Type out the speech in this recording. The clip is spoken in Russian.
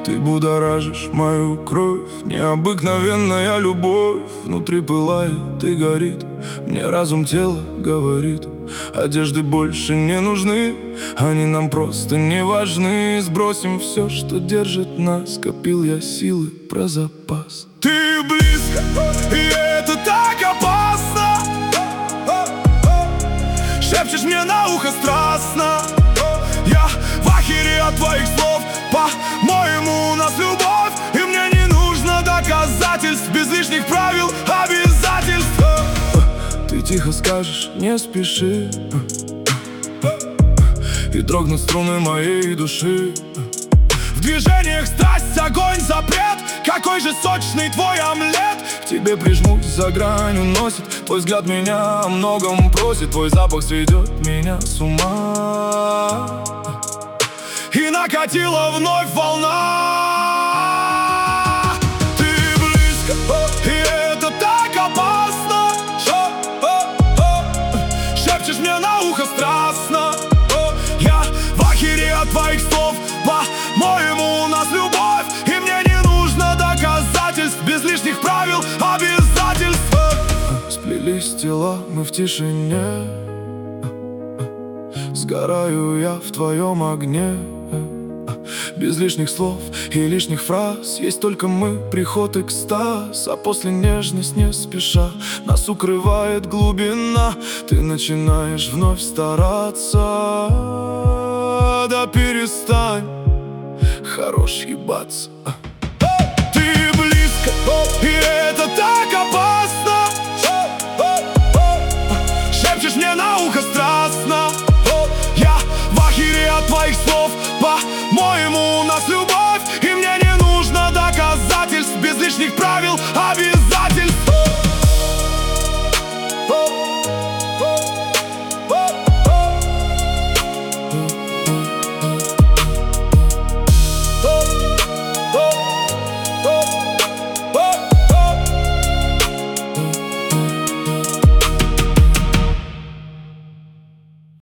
Ты будоражишь мою кровь, необыкновенная любовь. Внутри пылает и горит, мне разум тела говорит: одежды больше не нужны, они нам просто не важны. Сбросим все, что держит нас, копил я силы про запас. Ты близко, и это так опасно. Шепчешь мне на ухо страстно. Я в ахере от твоих слов. По-моему, у нас любовь, и мне не нужно доказательств, без лишних правил, обязательств. Ты тихо скажешь: не спеши, и дрогнут струны моей души. В движениях страсть, огонь, запрет. Какой же сочный твой омлет. К тебе прижмусь, за грань уносит. Твой взгляд меня о многом просит. Твой запах сведет меня с ума. И накатила вновь волна. Ты близко, и это так опасно. Шепчешь мне на ухо страстно. Я в ахере от твоих слов. По-моему, у нас любовь, и мне не нужно доказательств, без лишних правил, обязательств. Сплелись тела мы в тишине. Сгораю я в твоем огне. Без лишних слов и лишних фраз. Есть только мы, приход, экстаз. А после нежность не спеша нас укрывает глубина. Ты начинаешь вновь стараться. Да перестань, хорош ебаться. Ты близко, и это так опасно. Шепчешь мне на ухо страстно. Я в ахере от твоих слов. По-моему, у нас любовь, и мне не нужно доказательств, без лишних правил, обязательств.